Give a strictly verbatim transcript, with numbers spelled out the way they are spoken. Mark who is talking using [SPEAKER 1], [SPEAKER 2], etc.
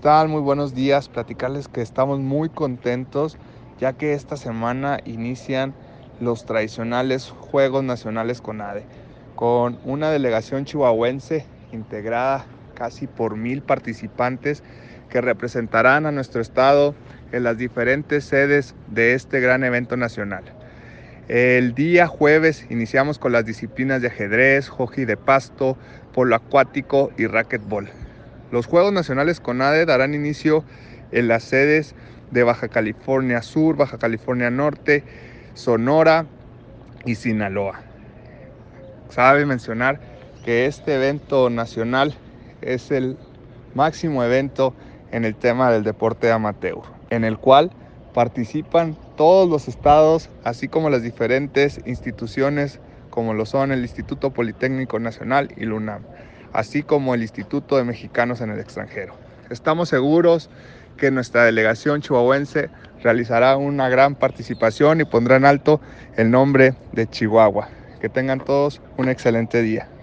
[SPEAKER 1] tal? Muy buenos días. Platicarles que estamos muy contentos ya que esta semana inician los tradicionales Juegos Nacionales CONADE, con una delegación chihuahuense integrada casi por mil participantes que representarán a nuestro estado en las diferentes sedes de este gran evento nacional. El día jueves iniciamos con las disciplinas de ajedrez, hockey de pasto, polo acuático y racquetball. Los Juegos Nacionales CONADE darán inicio en las sedes de Baja California Sur, Baja California Norte, Sonora y Sinaloa. Cabe mencionar que este evento nacional es el máximo evento en el tema del deporte amateur, en el cual participan todos los estados, así como las diferentes instituciones como lo son el Instituto Politécnico Nacional y la UNAM, así como el Instituto de Mexicanos en el Extranjero. Estamos seguros que nuestra delegación chihuahuense realizará una gran participación y pondrá en alto el nombre de Chihuahua. Que tengan todos un excelente día.